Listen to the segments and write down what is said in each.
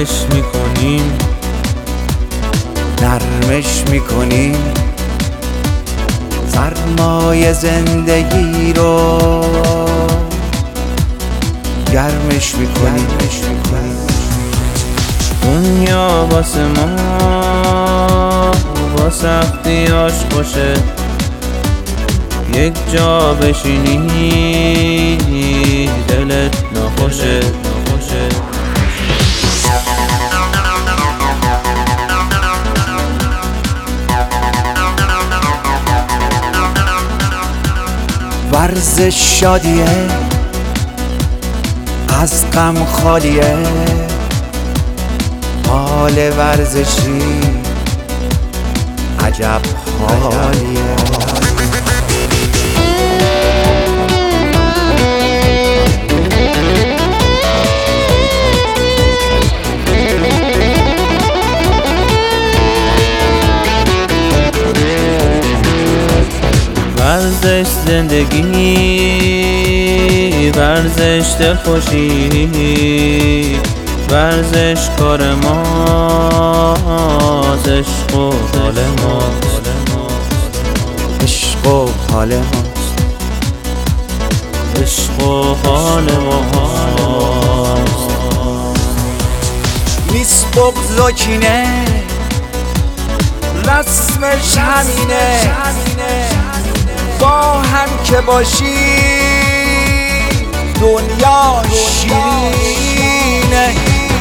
میکنیم، نرمش میکنیم، سرمای زندگی رو گرمش میکنیم. دنیا واسه ما با سختیاش خوشه، یک جا بشینی دلت ناخوشه. ورزش شادیه، از غم خالیه، حال ورزشی عجب حالیه. ورزش زندگی، ورزش دلخوشی، ورزش کار ماست، عشق و حال ماست، عشق و حال ماست، عشق و حال ماست. نیست بغض و کینه، رسمش همینه، با هم که باشی دنیا شیرینه.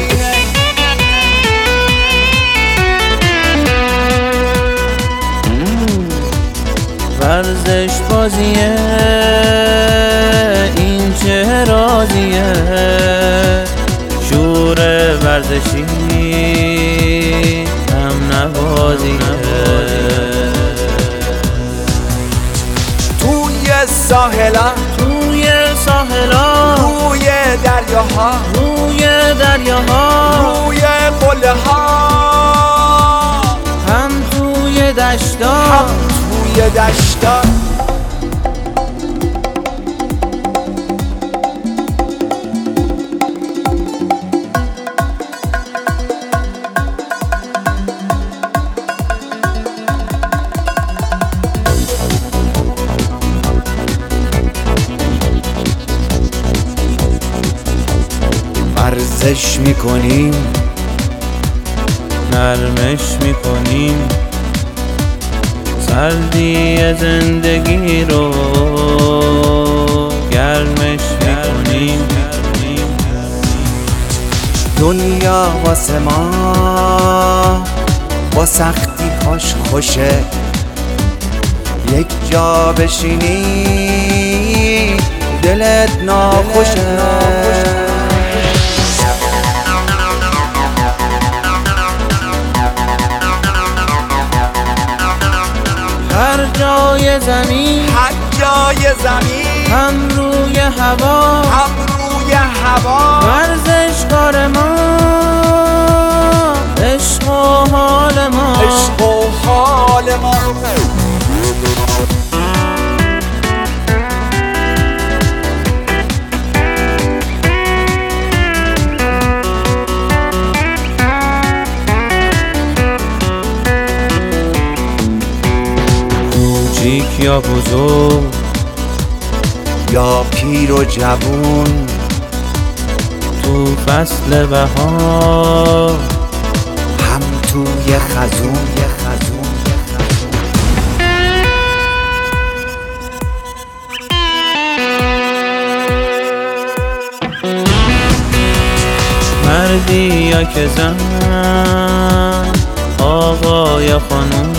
ورزش بازیه، این چه رازیه، شور ورزشی هم نوازیه. توی ساحلا، توی ساحلا، روی دریاها، روی دریاها، روی قله ها، هم توی دشتا، هم توی دشتا. ورزش میکنیم، نرمش میکنیم، سردی زندگی رو گرمش میکنیم. دنیا واسه ما با سختی هاش خوشه، یک جا بشینی دلت ناخوشه. هر جای زمین، هر جای زمین، هم روی هوا، هم روی هوا، ورزش کار ما، عشق و حال ما، عشق و حال ما. کوچیک یا بزرگ، یا پیر و جوون، تو فصل بهار، هم توی خزون. مردی یا که زن، آقا یا خانوم،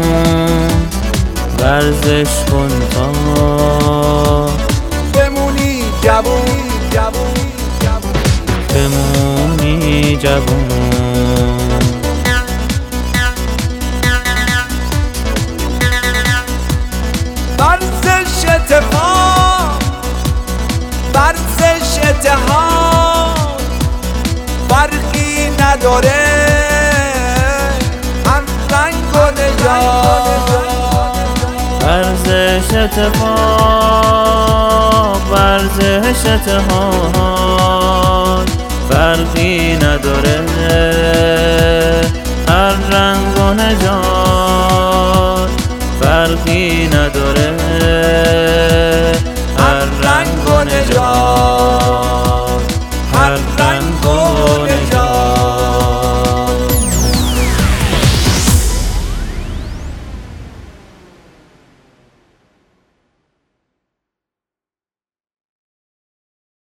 ورزش کن تا بمونی جوون، بمونی جوون. ورزش اتفاق، ورزش اتحاد، فرقی نداره، هم رنگ و نژاد. ورزش اتفاق، ورزش اتحاد، فرقی